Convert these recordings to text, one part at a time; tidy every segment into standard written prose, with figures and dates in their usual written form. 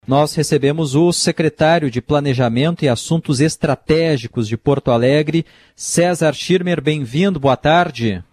Nós recebemos o secretário de Planejamento e Assuntos Estratégicos de Porto Alegre, César Schirmer. Bem-vindo, boa tarde.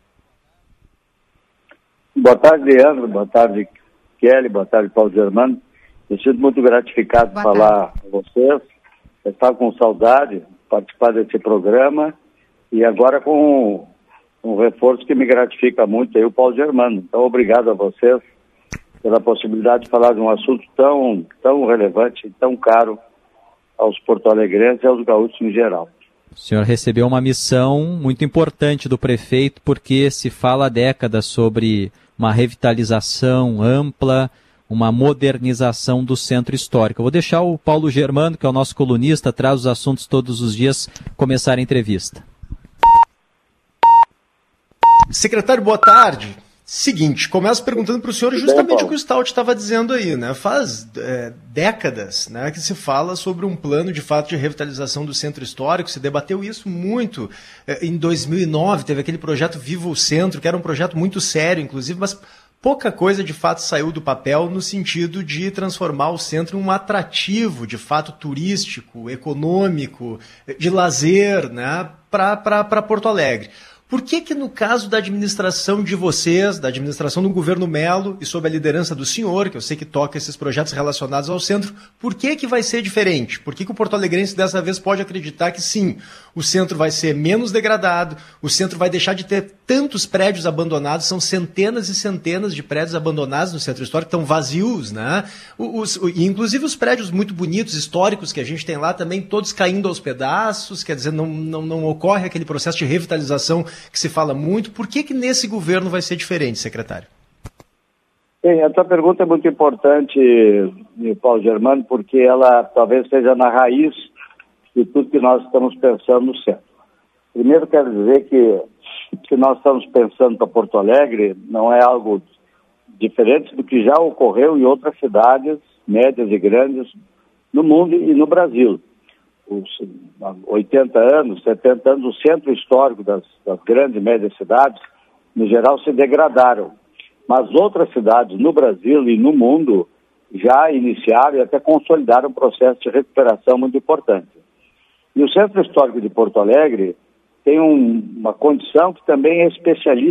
Boa tarde, Leandro, boa tarde, Kelly, boa tarde, Paulo Germano. Eu sinto muito gratificado de falar com vocês. Eu estava com saudade de participar desse programa e agora com um reforço que me gratifica muito, aí o Paulo Germano. Então, obrigado a vocês pela possibilidade de falar de um assunto tão relevante, tão caro aos porto-alegrenses e aos gaúchos em geral. O senhor recebeu uma missão muito importante do prefeito, porque se fala há décadas sobre uma revitalização ampla, uma modernização do centro histórico. Eu vou deixar o Paulo Germano, que é o nosso colunista, traz os assuntos todos os dias, começar a entrevista. Secretário, boa tarde. Seguinte, começo perguntando para o senhor justamente o que o Stout estava dizendo aí, né? Faz décadas, né, que se fala sobre um plano de fato de revitalização do centro histórico, se debateu isso muito. Em 2009 teve aquele projeto Viva o Centro, que era um projeto muito sério, inclusive, mas pouca coisa de fato saiu do papel no sentido de transformar o centro em um atrativo de fato turístico, econômico, de lazer, né, para Porto Alegre. Por que no caso da administração de vocês, da administração do governo Melo e sob a liderança do senhor, que eu sei que toca esses projetos relacionados ao centro, por que vai ser diferente? Por que o porto-alegrense dessa vez pode acreditar que sim, o centro vai ser menos degradado, o centro vai deixar de ter tantos prédios abandonados, são centenas e centenas de prédios abandonados no centro histórico, estão vazios, né? E inclusive os prédios muito bonitos, históricos que a gente tem lá também, todos caindo aos pedaços, quer dizer, não ocorre aquele processo de revitalização que se fala muito. Por que nesse governo vai ser diferente, secretário? Bem, essa pergunta é muito importante, Paulo Germano, porque ela talvez esteja na raiz de tudo que nós estamos pensando no centro. Primeiro, quero dizer que nós estamos pensando para Porto Alegre não é algo diferente do que já ocorreu em outras cidades médias e grandes no mundo e no Brasil. Os 80 anos, 70 anos, o centro histórico das grandes e médias cidades, no geral, se degradaram. Mas outras cidades no Brasil e no mundo já iniciaram e até consolidaram um processo de recuperação muito importante. E o centro histórico de Porto Alegre tem uma condição que também é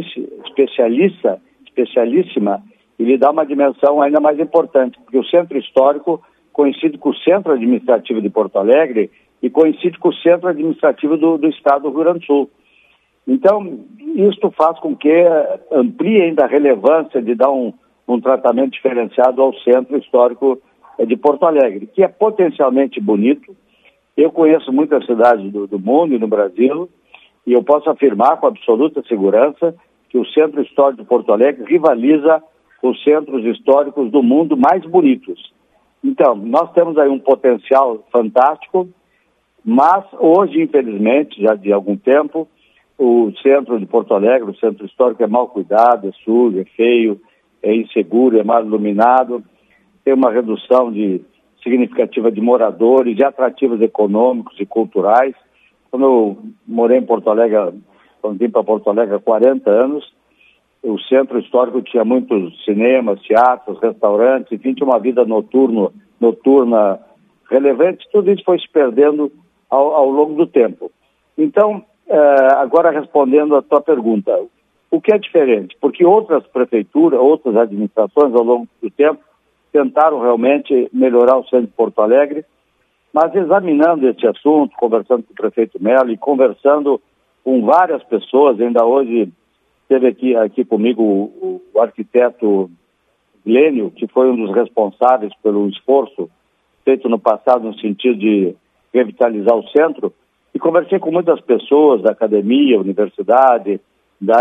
especialíssima e lhe dá uma dimensão ainda mais importante, porque o centro histórico coincide com o centro administrativo de Porto Alegre e coincide com o centro administrativo do estado do Rio Grande do Sul. Então, isto faz com que amplie ainda a relevância de dar um tratamento diferenciado ao centro histórico de Porto Alegre, que é potencialmente bonito. Eu conheço muitas cidades do mundo e no Brasil, e eu posso afirmar com absoluta segurança que o centro histórico de Porto Alegre rivaliza com os centros históricos do mundo mais bonitos. Então, nós temos aí um potencial fantástico, mas hoje, infelizmente, já de algum tempo, o centro de Porto Alegre, o centro histórico, é mal cuidado, é sujo, é feio, é inseguro, é mal iluminado, tem uma redução significativa de moradores, de atrativos econômicos e culturais. Quando eu morei em Porto Alegre, quando vim para Porto Alegre há 40 anos, o centro histórico tinha muitos cinemas, teatros, restaurantes, enfim, tinha uma vida noturna relevante. Tudo isso foi se perdendo ao longo do tempo. Então, agora respondendo a tua pergunta, o que é diferente? Porque outras prefeituras, outras administrações ao longo do tempo tentaram realmente melhorar o centro de Porto Alegre, mas examinando esse assunto, conversando com o prefeito Melo e conversando com várias pessoas, ainda hoje esteve aqui comigo o arquiteto Glênio, que foi um dos responsáveis pelo esforço feito no passado no sentido de revitalizar o centro, e conversei com muitas pessoas da academia, universidade, da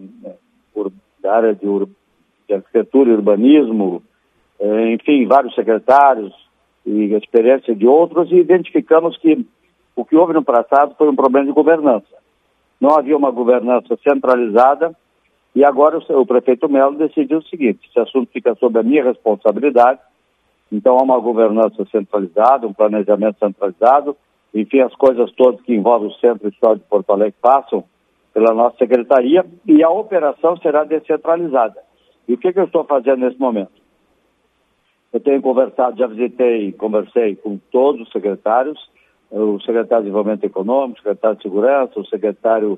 área de arquitetura e urbanismo, enfim, vários secretários e a experiência de outros, e identificamos que o que houve no passado foi um problema de governança. Não havia uma governança centralizada, e agora o prefeito Melo decidiu o seguinte: esse assunto fica sob a minha responsabilidade, então há uma governança centralizada, um planejamento centralizado, enfim, as coisas todas que envolvem o Centro Histórico de Porto Alegre passam pela nossa secretaria e a operação será descentralizada. E o que eu estou fazendo nesse momento? Eu tenho conversado, já visitei e conversei com todos os secretários, o secretário de Desenvolvimento Econômico, o secretário de Segurança, o secretário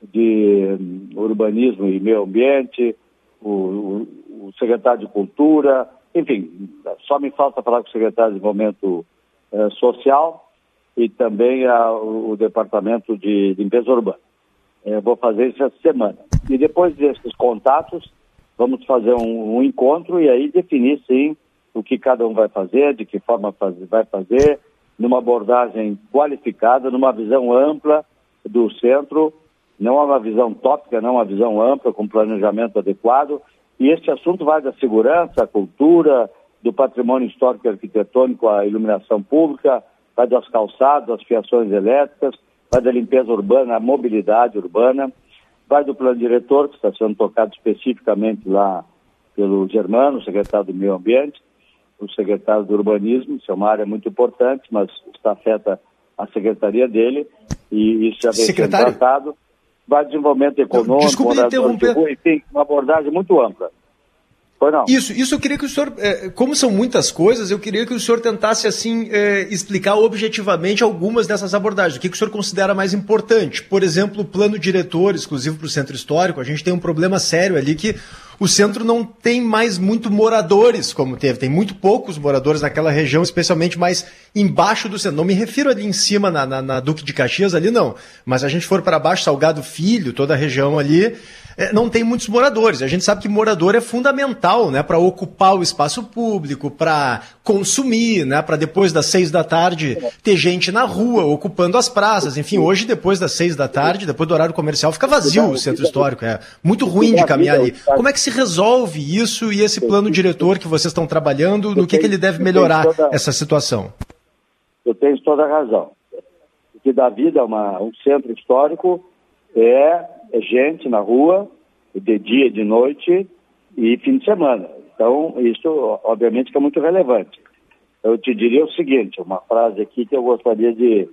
de Urbanismo e Meio Ambiente, o secretário de Cultura, enfim, só me falta falar com o secretário de Desenvolvimento Social e também o Departamento de Limpeza Urbana. Vou fazer isso essa semana. E depois desses contatos, vamos fazer um encontro e aí definir, sim, o que cada um vai fazer, de que forma vai fazer, numa abordagem qualificada, numa visão ampla do centro, não é uma visão tópica, não é uma visão ampla, com planejamento adequado. E este assunto vai da segurança, à cultura, do patrimônio histórico e arquitetônico, à iluminação pública, vai das calçadas, às fiações elétricas, vai da limpeza urbana, à mobilidade urbana, vai do plano diretor, que está sendo tocado especificamente lá pelo Germano, secretário do Meio Ambiente, o secretário do Urbanismo, isso é uma área muito importante, mas está afeta a secretaria dele, e isso já vem sendo tratado. Vai desenvolvimento econômico, desculpe interromper. Enfim, uma abordagem muito ampla. Foi não. Isso eu queria que o senhor, como são muitas coisas, eu queria que o senhor tentasse, assim, explicar objetivamente algumas dessas abordagens. O que o senhor considera mais importante? Por exemplo, o plano diretor exclusivo para o centro histórico, a gente tem um problema sério ali que o centro não tem mais muito moradores como teve. Tem muito poucos moradores naquela região, especialmente mais embaixo do centro. Não me refiro ali em cima, na Duque de Caxias, ali não. Mas a gente for para baixo, Salgado Filho, toda a região ali, não tem muitos moradores. A gente sabe que morador é fundamental, né, para ocupar o espaço público, para consumir, né, para depois das 6 da tarde ter gente na rua, ocupando as praças. Enfim, hoje, depois das 6 da tarde, depois do horário comercial, fica vazio o centro histórico. É muito ruim de caminhar ali. Como é que se resolve isso e esse plano diretor que vocês estão trabalhando, no que ele deve melhorar essa situação? Eu tenho toda a razão. O que dá vida a um centro histórico é gente na rua, de dia e de noite e fim de semana. Então, isso obviamente que é muito relevante. Eu te diria o seguinte, uma frase aqui que eu gostaria de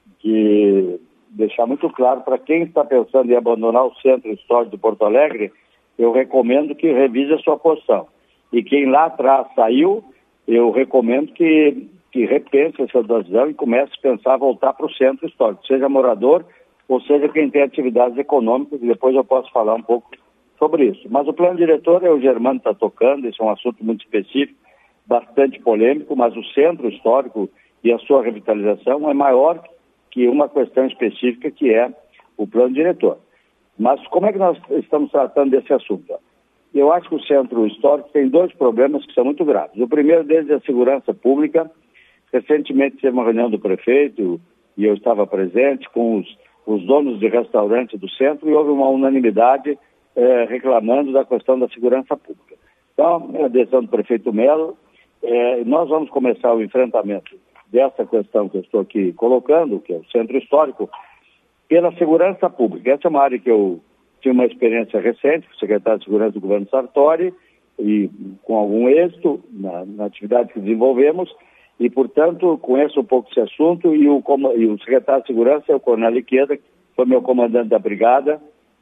deixar muito claro para quem está pensando em abandonar o centro histórico de Porto Alegre, eu recomendo que revise a sua posição. E quem lá atrás saiu, eu recomendo que repense essa decisão e comece a pensar voltar para o centro histórico, seja morador ou seja quem tem atividades econômicas, e depois eu posso falar um pouco sobre isso. Mas o plano diretor, o Germano está tocando, esse é um assunto muito específico, bastante polêmico, mas o centro histórico e a sua revitalização é maior que uma questão específica que é o plano diretor. Mas como é que nós estamos tratando desse assunto? Eu acho que o centro histórico tem 2 problemas que são muito graves. O primeiro deles é a segurança pública. Recentemente teve uma reunião do prefeito e eu estava presente com os donos de restaurante do centro e houve uma unanimidade reclamando da questão da segurança pública. Então, a decisão do prefeito Melo, nós vamos começar o enfrentamento dessa questão que eu estou aqui colocando, que é o centro histórico, pela segurança pública. Essa é uma área que eu tive uma experiência recente com o secretário de Segurança do governo Sartori e com algum êxito na atividade que desenvolvemos e, portanto, conheço um pouco esse assunto e o secretário de Segurança é o Coronel Iqueda, que foi meu comandante da brigada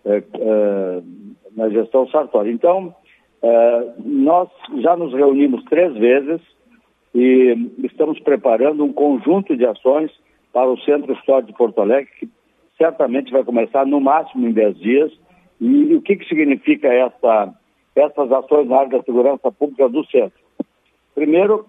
na gestão Sartori. Então, nós já nos reunimos 3 vezes e estamos preparando um conjunto de ações para o Centro Histórico de Porto Alegre, que certamente vai começar no máximo em 10 dias. E o que significa essas ações na área da segurança pública do centro? Primeiro,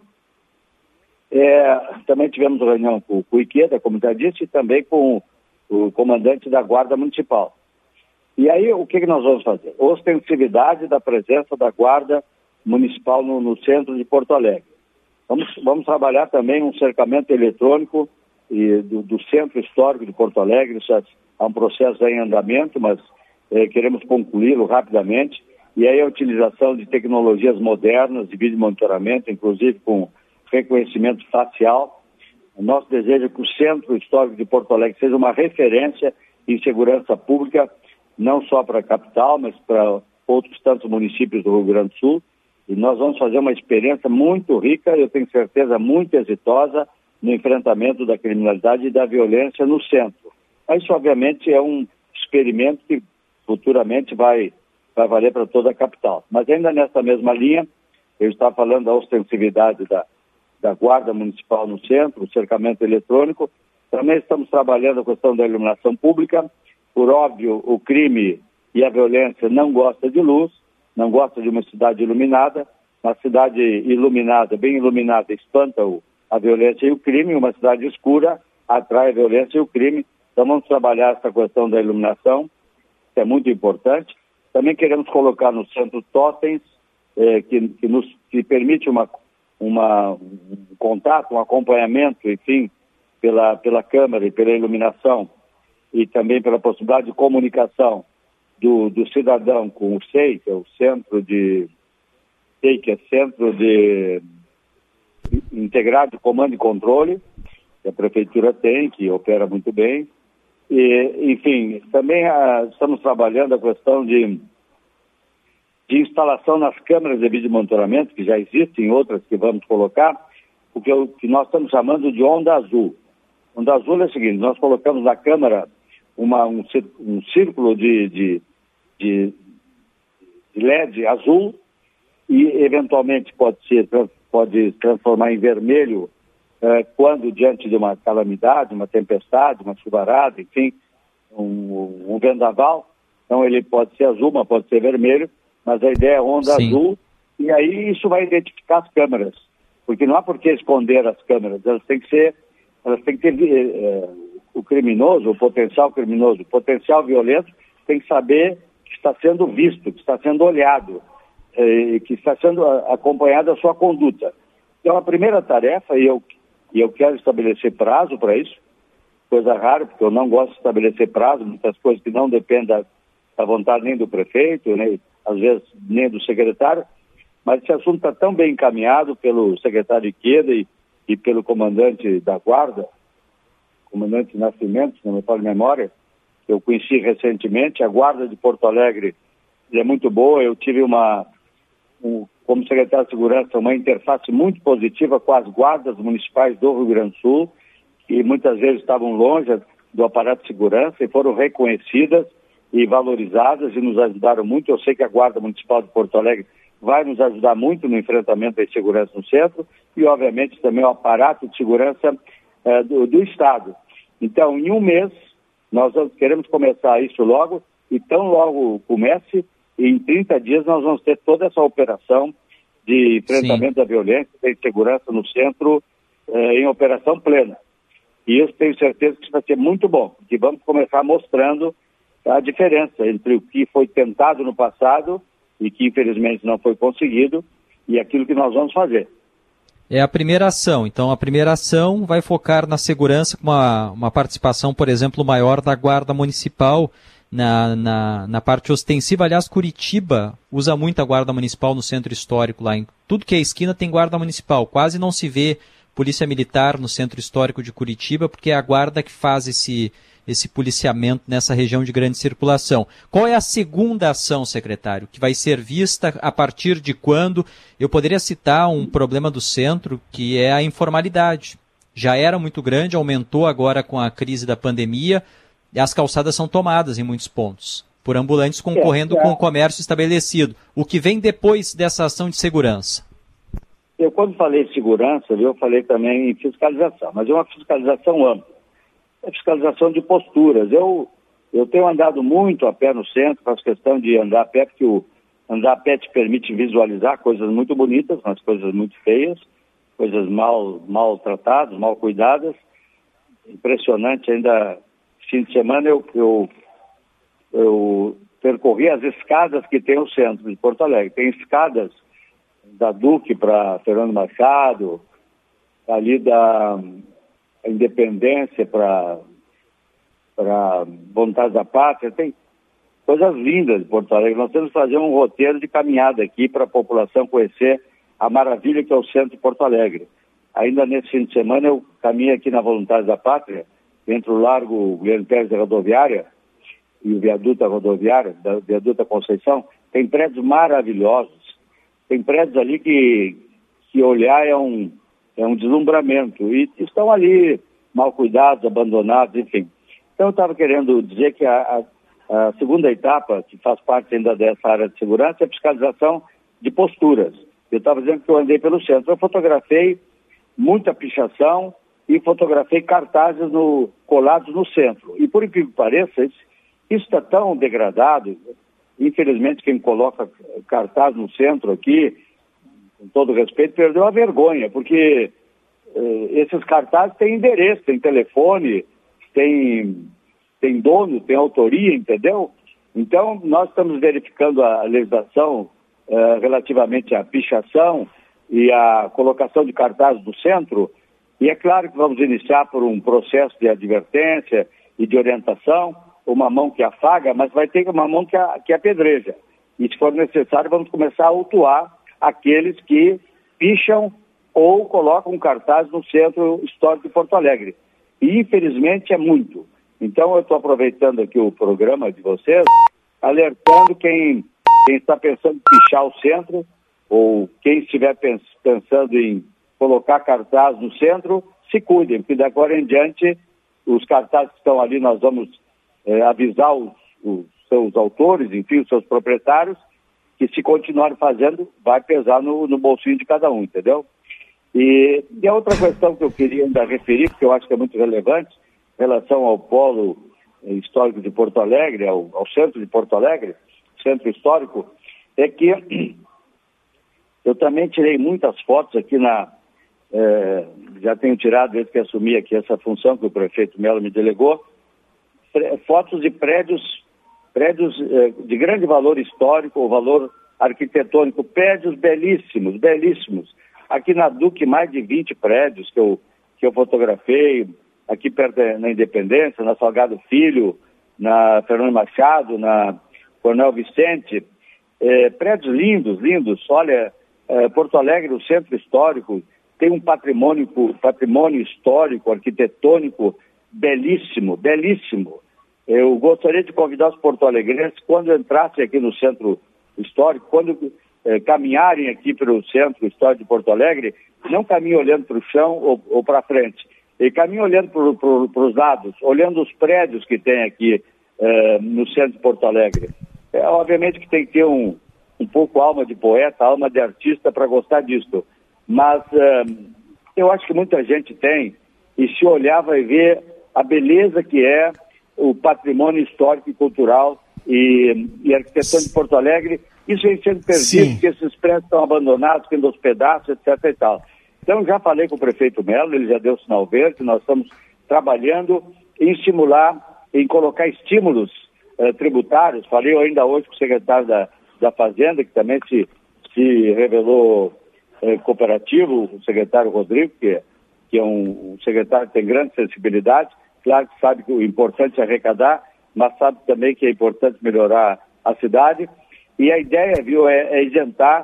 também tivemos reunião com o Iqueda, como já disse, e também com o comandante da Guarda Municipal. E aí, o que nós vamos fazer? Ostensividade da presença da Guarda Municipal no centro de Porto Alegre. Vamos trabalhar também um cercamento eletrônico do centro histórico de Porto Alegre. Isso é um processo em andamento, mas queremos concluí-lo rapidamente. E aí a utilização de tecnologias modernas de vídeo monitoramento, inclusive com reconhecimento facial. O nosso desejo é que o Centro Histórico de Porto Alegre seja uma referência em segurança pública, não só para a capital, mas para outros tantos municípios do Rio Grande do Sul. E nós vamos fazer uma experiência muito rica, eu tenho certeza muito exitosa, no enfrentamento da criminalidade e da violência no centro. Isso, obviamente, é um experimento que futuramente vai valer para toda a capital. Mas ainda nessa mesma linha, Eu estava falando da ostensividade da Guarda Municipal no centro, o cercamento eletrônico. Também estamos trabalhando a questão da iluminação pública. Por óbvio, o crime e a violência não gostam de luz, não gostam de uma cidade iluminada. Uma cidade iluminada, bem iluminada, espanta a violência e o crime. Uma cidade escura atrai a violência e o crime. Então vamos trabalhar essa questão da iluminação, que é muito importante. Também queremos colocar no centro totens, que permite um contato, um acompanhamento, enfim, pela câmera e pela iluminação, e também pela possibilidade de comunicação do cidadão com o SEI, que é o Centro Integrado de Comando e Controle, que a Prefeitura tem, que opera muito bem. E, enfim, também estamos trabalhando a questão de instalação nas câmeras de vídeo monitoramento, que já existem, outras que vamos colocar, o que nós estamos chamando de onda azul. Onda azul é o seguinte: nós colocamos na câmera um círculo de LED azul e, eventualmente, pode transformar em vermelho quando diante de uma calamidade, uma tempestade, uma chuvarada, enfim, um vendaval. Então ele pode ser azul, mas pode ser vermelho, mas a ideia é onda azul, e aí isso vai identificar as câmeras, porque não há por que esconder as câmeras, elas têm que ter o criminoso, o potencial criminoso, o potencial violento tem que saber que está sendo visto, que está sendo olhado, que está sendo acompanhada a sua conduta. Então a primeira tarefa, e eu quero estabelecer prazo para isso, coisa rara, porque eu não gosto de estabelecer prazo, muitas coisas que não dependem da vontade nem do prefeito, nem, às vezes nem do secretário, mas esse assunto está tão bem encaminhado pelo secretário Iqueda e pelo comandante da Guarda, comandante Nascimento, se não me falha a memória, que eu conheci recentemente. A Guarda de Porto Alegre é muito boa. Eu tive como secretário de Segurança, uma interface muito positiva com as guardas municipais do Rio Grande do Sul, que muitas vezes estavam longe do aparato de segurança e foram reconhecidas e valorizadas e nos ajudaram muito. Eu sei que a Guarda Municipal de Porto Alegre vai nos ajudar muito no enfrentamento da insegurança no centro e, obviamente, também o aparato de segurança do Estado. Então, em um mês, nós queremos começar isso logo, e tão logo comece, e em 30 dias nós vamos ter toda essa operação de enfrentamento da violência e da insegurança no centro em operação plena. E eu tenho certeza que isso vai ser muito bom, porque vamos começar mostrando a diferença entre o que foi tentado no passado e que infelizmente não foi conseguido e aquilo que nós vamos fazer. É a primeira ação. Então, a primeira ação vai focar na segurança, com uma participação, por exemplo, maior da Guarda Municipal na parte ostensiva. Aliás, Curitiba usa muito a Guarda Municipal no centro histórico. Lá em tudo que é esquina tem Guarda Municipal. Quase não se vê Polícia Militar no centro histórico de Curitiba, porque é a Guarda que faz esse policiamento nessa região de grande circulação. Qual é a segunda ação, secretário, que vai ser vista a partir de quando? Eu poderia citar um problema do centro, que é a informalidade. Já era muito grande, aumentou agora com a crise da pandemia, e as calçadas são tomadas em muitos pontos, por ambulantes concorrendo com o comércio estabelecido. O que vem depois dessa ação de segurança? Eu, quando falei de segurança, eu falei também em fiscalização, mas é uma fiscalização ampla. É fiscalização de posturas. Eu tenho andado muito a pé no centro, faço questão de andar a pé, porque o andar a pé te permite visualizar coisas muito bonitas, mas coisas muito feias, coisas mal tratadas, mal cuidadas. Impressionante. Ainda fim de semana eu percorri as escadas que tem o centro de Porto Alegre. Tem escadas da Duque para Fernando Machado, ali da Independência para Vontade da Pátria. Tem coisas lindas de Porto Alegre. Nós temos que fazer um roteiro de caminhada aqui para a população conhecer a maravilha que é o centro de Porto Alegre. Ainda nesse fim de semana eu caminhei aqui na Vontade da Pátria, entre o Largo Guilherme Pérez da Rodoviária e o Viaduto da Rodoviária, da Viaduto da Conceição. Tem prédios maravilhosos. Tem prédios ali que olhar é um deslumbramento, e estão ali mal cuidados, abandonados, enfim. Então eu estava querendo dizer que a segunda etapa, que faz parte ainda dessa área de segurança, é a fiscalização de posturas. Eu estava dizendo que eu andei pelo centro. Eu fotografei muita pichação e fotografei cartazes colados no centro. E por incrível que pareça, isso está tão degradado. Infelizmente, quem coloca cartaz no centro aqui, com todo respeito, perdeu a vergonha, porque esses cartazes têm endereço, têm telefone, tem dono, tem autoria, entendeu? Então, nós estamos verificando a legislação relativamente à pichação e à colocação de cartazes no centro, e é claro que vamos iniciar por um processo de advertência e de orientação, uma mão que afaga, mas vai ter uma mão que apedreja. E se for necessário, vamos começar a autuar aqueles que picham ou colocam cartazes no Centro Histórico de Porto Alegre. E, infelizmente, é muito. Então, eu estou aproveitando aqui o programa de vocês, alertando quem está pensando em pichar o centro, ou quem estiver pensando em colocar cartaz no centro, se cuidem, porque de agora em diante, os cartazes que estão ali, nós vamos avisar os seus autores, enfim, os seus proprietários, que se continuarem fazendo, vai pesar no bolsinho de cada um, entendeu? E a outra questão que eu queria ainda referir, que eu acho que é muito relevante, em relação ao polo histórico de Porto Alegre, ao centro de Porto Alegre, centro histórico, é que eu também tirei muitas fotos aqui já tenho tirado desde que assumi aqui essa função que o prefeito Melo me delegou, fotos de prédios de grande valor histórico, ou valor arquitetônico, prédios belíssimos, belíssimos. Aqui na Duque, mais de 20 prédios que eu fotografei, aqui perto na Independência, na Salgado Filho, na Fernando Machado, na Coronel Vicente, prédios lindos, lindos. Olha, Porto Alegre, o centro histórico, tem um patrimônio histórico, arquitetônico belíssimo, belíssimo. Eu gostaria de convidar os porto-alegrenses, quando entrassem aqui no centro histórico, quando caminharem aqui pelo centro histórico de Porto Alegre, não caminhem olhando para o chão ou para frente, e caminhem olhando para os lados, olhando os prédios que tem aqui no centro de Porto Alegre. Obviamente que tem que ter um pouco alma de poeta, alma de artista para gostar disso, mas eu acho que muita gente tem, e se olhar vai ver a beleza que é o patrimônio histórico e cultural e arquitetônico de Porto Alegre. Isso vem sendo perdido, porque esses prédios estão abandonados, tendo aos pedaços, etc. e tal. Então, já falei com o prefeito Melo, ele já deu sinal verde, nós estamos trabalhando em estimular, em colocar estímulos tributários. Falei ainda hoje com o secretário da Fazenda, que também se revelou cooperativo, o secretário Rodrigo, que é um secretário que tem grande sensibilidade. Claro que sabe que o importante é arrecadar, mas sabe também que é importante melhorar a cidade. E a ideia, é isentar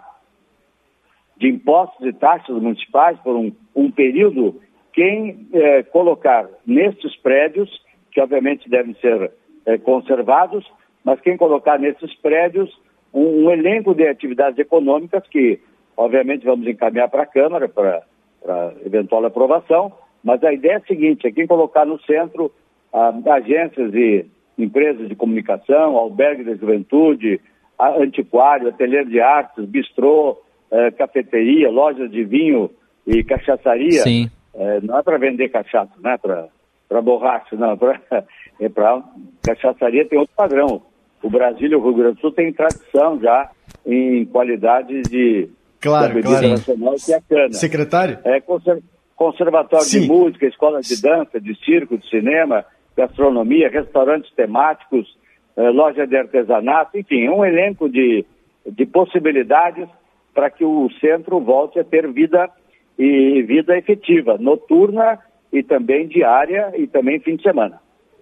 de impostos e taxas municipais por um período quem colocar nesses prédios, que obviamente devem ser conservados, mas quem colocar nesses prédios um elenco de atividades econômicas que, obviamente, vamos encaminhar para a Câmara para eventual aprovação. Mas a ideia é a seguinte, é quem colocar no centro agências e empresas de comunicação, albergue da juventude, antiquário, ateliê de artes, bistrô, cafeteria, lojas de vinho e cachaçaria. Sim. Não é para vender cachaça, não é para borracha, não. É para cachaçaria tem outro padrão. O Brasil e o Rio Grande do Sul têm tradição já em qualidade de bebida nacional, que é a cana. Secretário? Conservatório de música, escola de dança, de circo, de cinema, gastronomia, restaurantes temáticos, loja de artesanato, enfim, um elenco de possibilidades para que o centro volte a ter vida efetiva, noturna e também diária e também fim de semana.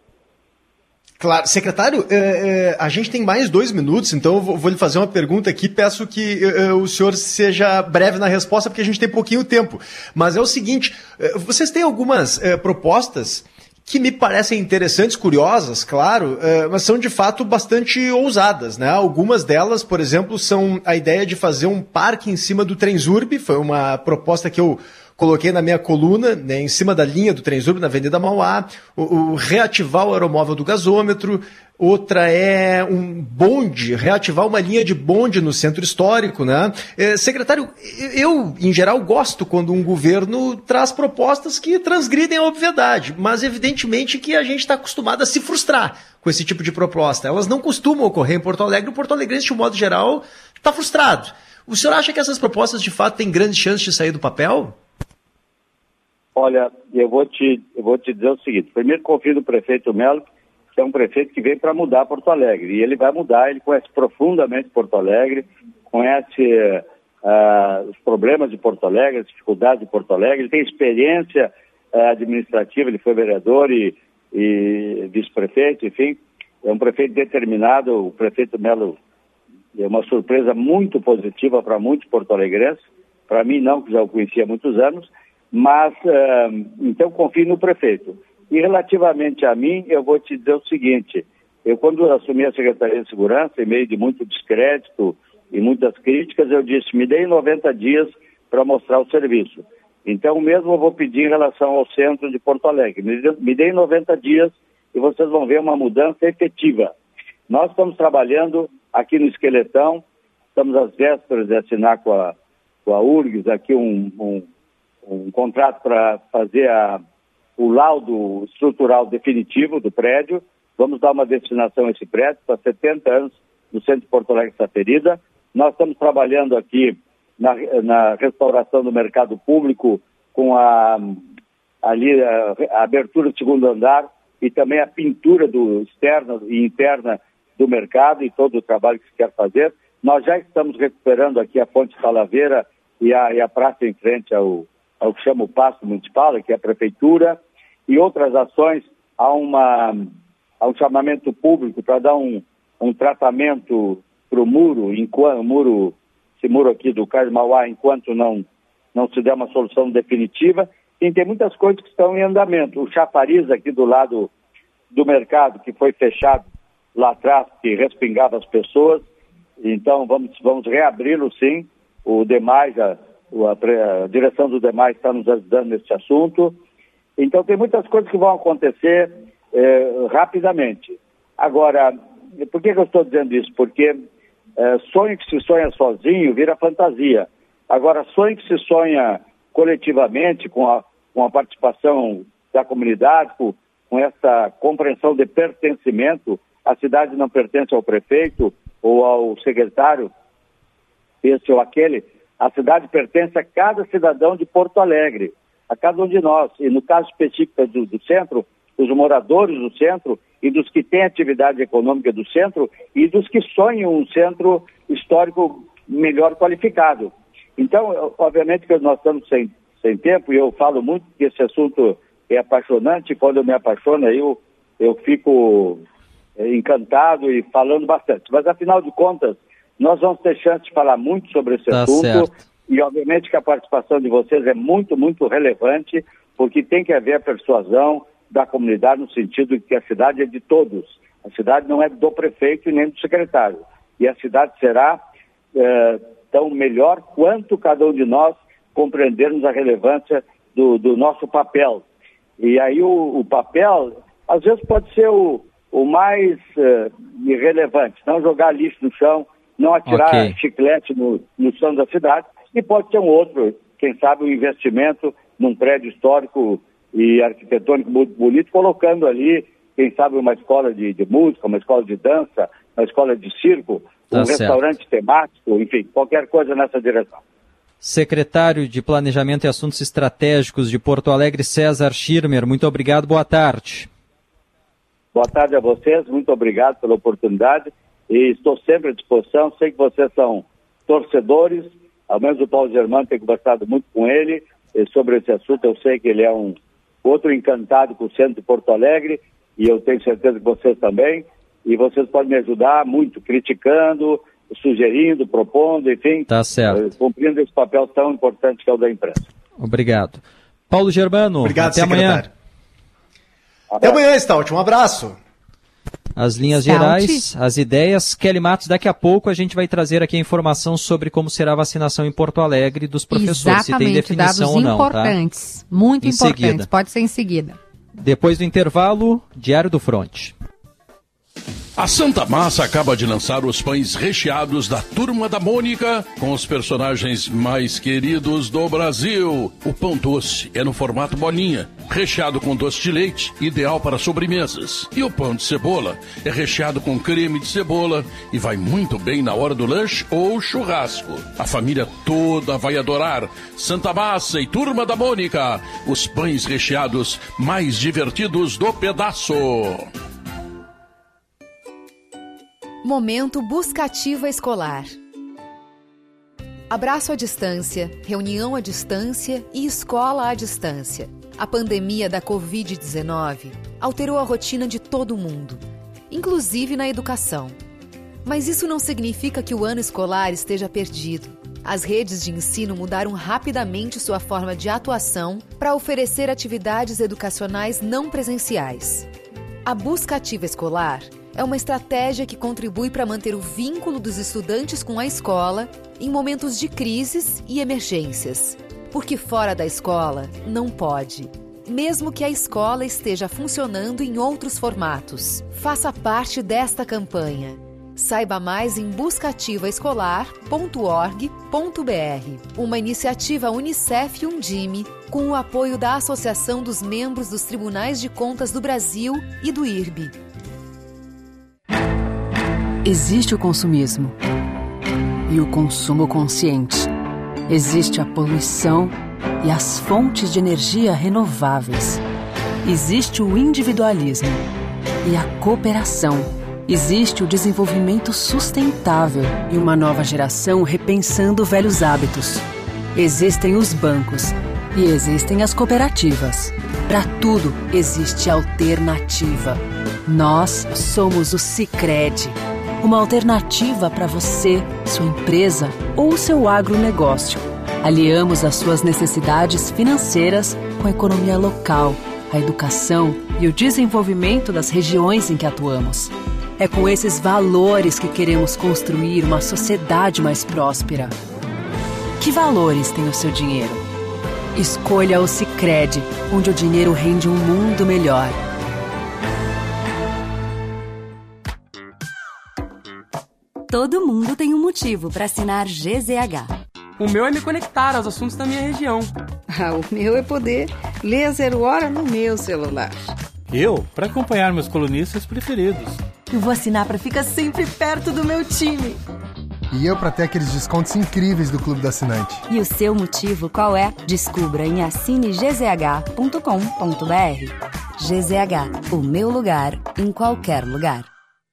Claro. Secretário, a gente tem mais 2 minutos, então eu vou lhe fazer uma pergunta aqui, peço que o senhor seja breve na resposta, porque a gente tem pouquinho tempo. Mas é o seguinte, vocês têm algumas propostas que me parecem interessantes, curiosas, claro, mas são de fato bastante ousadas, né? Algumas delas, por exemplo, são a ideia de fazer um parque em cima do Transurb, foi uma proposta que eu coloquei na minha coluna, né, em cima da linha do Transurb, na Avenida Mauá, o reativar o aeromóvel do gasômetro, outra é um bonde, reativar uma linha de bonde no centro histórico, né? Secretário, eu, em geral, gosto quando um governo traz propostas que transgridem a obviedade, mas evidentemente que a gente está acostumado a se frustrar com esse tipo de proposta. Elas não costumam ocorrer em Porto Alegre, o porto-alegrense, de um modo geral, está frustrado. O senhor acha que essas propostas, de fato, têm grandes chances de sair do papel? Olha, eu vou te dizer o seguinte. Primeiro, confio no prefeito Melo, que é um prefeito que veio para mudar Porto Alegre. E ele vai mudar, ele conhece profundamente Porto Alegre, conhece os problemas de Porto Alegre, as dificuldades de Porto Alegre, ele tem experiência administrativa, ele foi vereador e vice-prefeito, enfim, é um prefeito determinado. O prefeito Melo é uma surpresa muito positiva para muitos porto-alegrenses, para mim não, que já o conhecia há muitos anos, mas então confio no prefeito. E relativamente a mim, eu vou te dizer o seguinte, eu quando assumi a Secretaria de Segurança, em meio de muito descrédito e muitas críticas, eu disse, me deem 90 dias para mostrar o serviço. Então mesmo eu vou pedir em relação ao centro de Porto Alegre, me deem 90 dias e vocês vão ver uma mudança efetiva. Nós estamos trabalhando aqui no Esqueletão, estamos às vésperas de assinar com a URGS aqui um contrato para fazer o laudo estrutural definitivo do prédio. Vamos dar uma destinação a esse prédio para 70 anos no centro de Porto Alegre Saferida. Nós estamos trabalhando aqui na restauração do mercado público com a abertura do segundo andar e também a pintura externa e interna do mercado e todo o trabalho que se quer fazer. Nós já estamos recuperando aqui a Ponte Salaveira e a praça em frente ao que chama o Paço Municipal, que é a Prefeitura, e outras ações. Há um chamamento público para dar um tratamento para o muro, esse muro aqui do Cais Mauá, enquanto não se der uma solução definitiva. E tem muitas coisas que estão em andamento. O chafariz aqui do lado do mercado, que foi fechado lá atrás, que respingava as pessoas. Então vamos reabri-lo, sim. O DEMAI, a direção do DEMAI está nos ajudando nesse assunto. Então tem muitas coisas que vão acontecer rapidamente. Agora, por que eu estou dizendo isso? Porque sonho que se sonha sozinho vira fantasia. Agora, sonho que se sonha coletivamente, com a participação da comunidade, com essa compreensão de pertencimento, a cidade não pertence ao prefeito ou ao secretário, esse ou aquele, a cidade pertence a cada cidadão de Porto Alegre, a cada um de nós. E no caso específico do centro, dos moradores do centro e dos que têm atividade econômica do centro e dos que sonham um centro histórico melhor qualificado. Então, obviamente que nós estamos sem tempo, e eu falo muito que esse assunto é apaixonante. Quando eu me apaixono, eu fico encantado e falando bastante. Mas, afinal de contas, nós vamos ter chance de falar muito sobre esse assunto. Certo. E, obviamente, que a participação de vocês é muito, muito relevante, porque tem que haver a persuasão da comunidade no sentido de que a cidade é de todos. A cidade não é do prefeito e nem do secretário. E a cidade será tão melhor quanto cada um de nós compreendermos a relevância do nosso papel. E aí o papel, às vezes, pode ser o mais irrelevante. Não jogar lixo no chão, não atirar chiclete no chão da cidade. E pode ser um outro, quem sabe, um investimento num prédio histórico e arquitetônico muito bonito, colocando ali, quem sabe, uma escola de música, uma escola de dança, uma escola de circo, restaurante temático, enfim, qualquer coisa nessa direção. Secretário de Planejamento e Assuntos Estratégicos de Porto Alegre, César Schirmer, muito obrigado, boa tarde. Boa tarde a vocês, muito obrigado pela oportunidade e estou sempre à disposição. Sei que vocês são torcedores, ao menos o Paulo Germano tem conversado muito com ele sobre esse assunto. Eu sei que ele é um outro encantado com o centro de Porto Alegre e eu tenho certeza que vocês também. E vocês podem me ajudar muito, criticando, sugerindo, propondo, enfim, cumprindo esse papel tão importante que é o da imprensa. Obrigado. Paulo Germano, obrigado, até secretário. Amanhã. Até amanhã, Stout. Um abraço. As linhas gerais, as ideias. Kelly Matos, daqui a pouco a gente vai trazer aqui a informação sobre como será a vacinação em Porto Alegre dos professores. Exatamente, se tem definição dados ou não. Importantes, tá? Muito importantes. Seguida. Pode ser em seguida. Depois do intervalo, Diário do Fronte. A Santa Massa acaba de lançar os pães recheados da Turma da Mônica com os personagens mais queridos do Brasil. O pão doce é no formato bolinha, recheado com doce de leite, ideal para sobremesas. E o pão de cebola é recheado com creme de cebola e vai muito bem na hora do lanche ou churrasco. A família toda vai adorar Santa Massa e Turma da Mônica, os pães recheados mais divertidos do pedaço. Momento Buscativa Escolar. Abraço à distância, reunião à distância e escola à distância. A pandemia da Covid-19 alterou a rotina de todo mundo, inclusive na educação. Mas isso não significa que o ano escolar esteja perdido. As redes de ensino mudaram rapidamente sua forma de atuação para oferecer atividades educacionais não presenciais. A Buscativa Escolar é uma estratégia que contribui para manter o vínculo dos estudantes com a escola em momentos de crises e emergências. Porque fora da escola não pode, mesmo que a escola esteja funcionando em outros formatos. Faça parte desta campanha. Saiba mais em buscativaescolar.org.br. Uma iniciativa Unicef e Undime, com o apoio da Associação dos Membros dos Tribunais de Contas do Brasil e do IRB. Existe o consumismo e o consumo consciente. Existe a poluição e as fontes de energia renováveis. Existe o individualismo e a cooperação. Existe o desenvolvimento sustentável e uma nova geração repensando velhos hábitos. Existem os bancos e existem as cooperativas. Para tudo existe alternativa. Nós somos o Sicredi. Uma alternativa para você, sua empresa ou seu agronegócio. Aliamos as suas necessidades financeiras com a economia local, a educação e o desenvolvimento das regiões em que atuamos. É com esses valores que queremos construir uma sociedade mais próspera. Que valores tem o seu dinheiro? Escolha o Sicredi, onde o dinheiro rende um mundo melhor. Todo mundo tem um motivo para assinar GZH. O meu é me conectar aos assuntos da minha região. O meu é poder ler a 0 hora no meu celular. Eu, para acompanhar meus colunistas preferidos. Eu vou assinar para ficar sempre perto do meu time. E eu para ter aqueles descontos incríveis do Clube do Assinante. E o seu motivo qual é? Descubra em assinegzh.com.br. GZH, o meu lugar em qualquer lugar.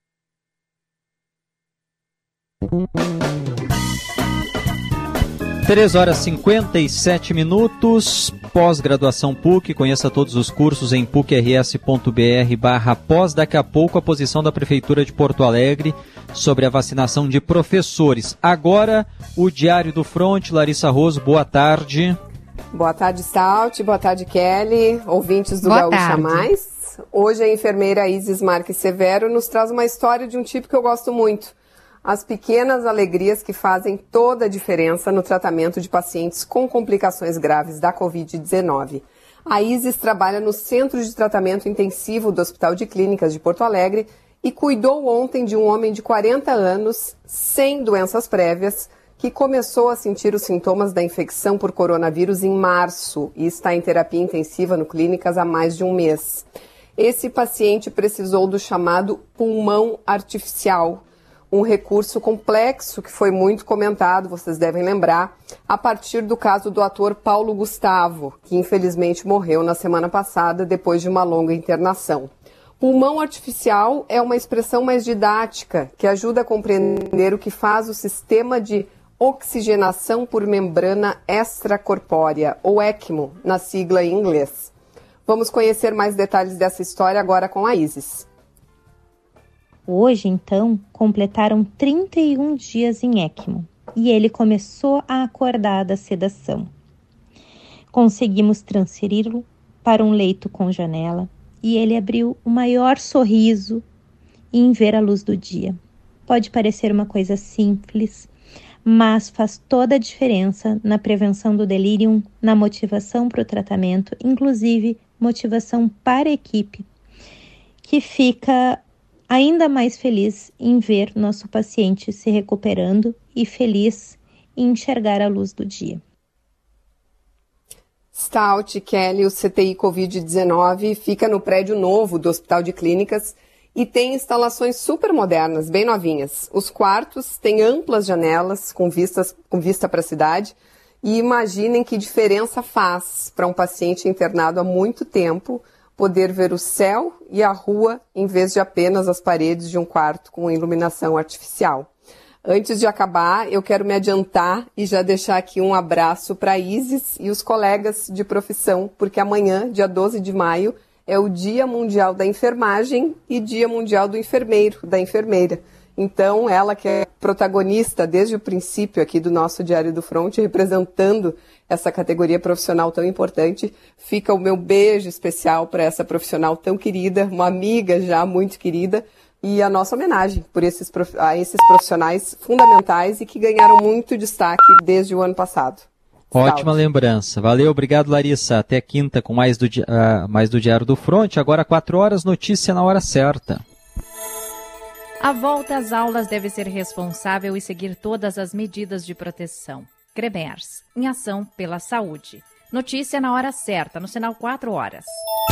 3h57, pós-graduação PUC, conheça todos os cursos em pucrs.br/pós. Daqui a pouco a posição da Prefeitura de Porto Alegre sobre a vacinação de professores. Agora, o Diário do Fronte, Larissa Roso, boa tarde. Boa tarde, Salt, boa tarde, Kelly, ouvintes do Gaúcha Mais. Hoje a enfermeira Isis Marques Severo nos traz uma história de um tipo que eu gosto muito. As pequenas alegrias que fazem toda a diferença no tratamento de pacientes com complicações graves da Covid-19. A Isis trabalha no Centro de Tratamento Intensivo do Hospital de Clínicas de Porto Alegre e cuidou ontem de um homem de 40 anos, sem doenças prévias, que começou a sentir os sintomas da infecção por coronavírus em março e está em terapia intensiva no Clínicas há mais de um mês. Esse paciente precisou do chamado pulmão artificial, um recurso complexo que foi muito comentado, vocês devem lembrar, a partir do caso do ator Paulo Gustavo, que infelizmente morreu na semana passada depois de uma longa internação. Pulmão artificial é uma expressão mais didática que ajuda a compreender o que faz o sistema de oxigenação por membrana extracorpórea, ou ECMO, na sigla em inglês. Vamos conhecer mais detalhes dessa história agora com a Isis. Hoje, então, completaram 31 dias em ECMO e ele começou a acordar da sedação. Conseguimos transferi-lo para um leito com janela e ele abriu o maior sorriso em ver a luz do dia. Pode parecer uma coisa simples, mas faz toda a diferença na prevenção do delírio, na motivação para o tratamento, inclusive motivação para a equipe, que fica ainda mais feliz em ver nosso paciente se recuperando e feliz em enxergar a luz do dia. Stout, Kelly, o CTI Covid-19 fica no prédio novo do Hospital de Clínicas e tem instalações super modernas, bem novinhas. Os quartos têm amplas janelas com vista para a cidade e imaginem que diferença faz para um paciente internado há muito tempo poder ver o céu e a rua em vez de apenas as paredes de um quarto com iluminação artificial. Antes de acabar, eu quero me adiantar e já deixar aqui um abraço para a Isis e os colegas de profissão, porque amanhã, dia 12 de maio, é o Dia Mundial da Enfermagem e Dia Mundial do Enfermeiro, da enfermeira. Então, ela que é protagonista desde o princípio aqui do nosso Diário do Fronte, representando essa categoria profissional tão importante, fica o meu beijo especial para essa profissional tão querida, uma amiga já muito querida, e a nossa homenagem a esses profissionais fundamentais e que ganharam muito destaque desde o ano passado. Ótima lembrança. Valeu, obrigado, Larissa. Até quinta com mais do Diário do Fronte. Agora 4 horas, notícia na hora certa. A volta às aulas deve ser responsável e seguir todas as medidas de proteção. CREMERS, em ação pela saúde. Notícia na hora certa, no sinal 4 horas.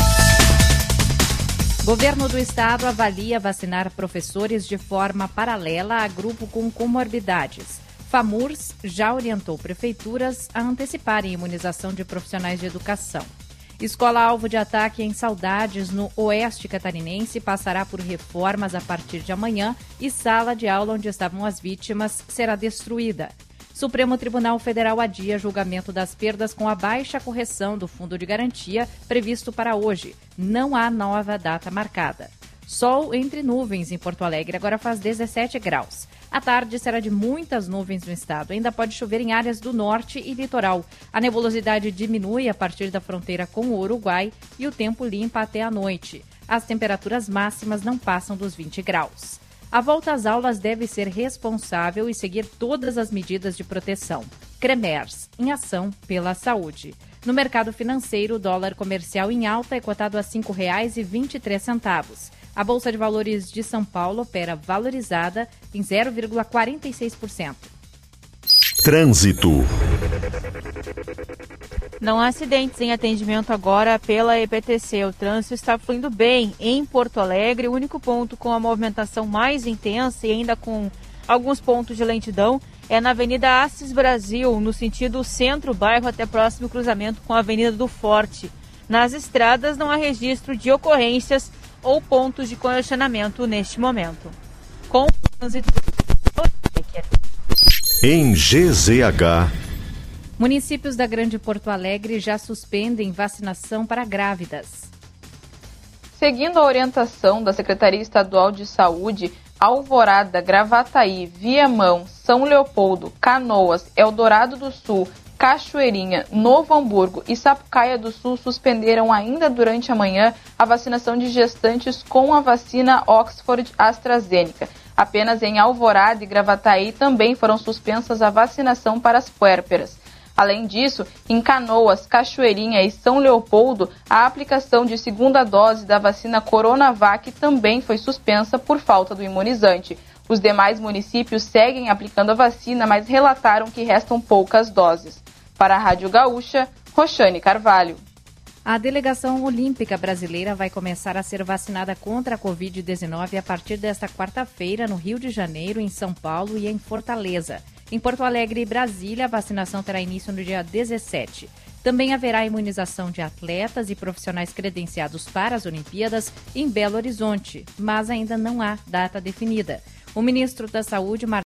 Governo do Estado avalia vacinar professores de forma paralela a grupo com comorbidades. FAMURS já orientou prefeituras a anteciparem a imunização de profissionais de educação. Escola alvo de ataque em Saudades, no oeste catarinense, passará por reformas a partir de amanhã e sala de aula onde estavam as vítimas será destruída. Supremo Tribunal Federal adia julgamento das perdas com a baixa correção do Fundo de Garantia previsto para hoje. Não há nova data marcada. Sol entre nuvens em Porto Alegre, agora faz 17 graus. A tarde será de muitas nuvens no estado. Ainda pode chover em áreas do norte e litoral. A nebulosidade diminui a partir da fronteira com o Uruguai e o tempo limpa até a noite. As temperaturas máximas não passam dos 20 graus. A volta às aulas deve ser responsável e seguir todas as medidas de proteção. CREMERS, em ação pela saúde. No mercado financeiro, o dólar comercial em alta é cotado a R$ 5,23. A Bolsa de Valores de São Paulo opera valorizada em 0,46%. Trânsito. Não há acidentes em atendimento agora pela EPTC. O trânsito está fluindo bem em Porto Alegre. O único ponto com a movimentação mais intensa e ainda com alguns pontos de lentidão é na Avenida Assis Brasil, no sentido centro-bairro até próximo cruzamento com a Avenida do Forte. Nas estradas não há registro de ocorrências ou pontos de congestionamento neste momento. Com o trânsito... Em GZH... Municípios da Grande Porto Alegre já suspendem vacinação para grávidas. Seguindo a orientação da Secretaria Estadual de Saúde, Alvorada, Gravataí, Viamão, São Leopoldo, Canoas, Eldorado do Sul, Cachoeirinha, Novo Hamburgo e Sapucaia do Sul suspenderam ainda durante a manhã a vacinação de gestantes com a vacina Oxford AstraZeneca. Apenas em Alvorada e Gravataí também foram suspensas a vacinação para as puérperas. Além disso, em Canoas, Cachoeirinha e São Leopoldo, a aplicação de segunda dose da vacina Coronavac também foi suspensa por falta do imunizante. Os demais municípios seguem aplicando a vacina, mas relataram que restam poucas doses. Para a Rádio Gaúcha, Roxane Carvalho. A delegação olímpica brasileira vai começar a ser vacinada contra a Covid-19 a partir desta quarta-feira no Rio de Janeiro, em São Paulo e em Fortaleza. Em Porto Alegre e Brasília, a vacinação terá início no dia 17. Também haverá imunização de atletas e profissionais credenciados para as Olimpíadas em Belo Horizonte, mas ainda não há data definida. O ministro da Saúde,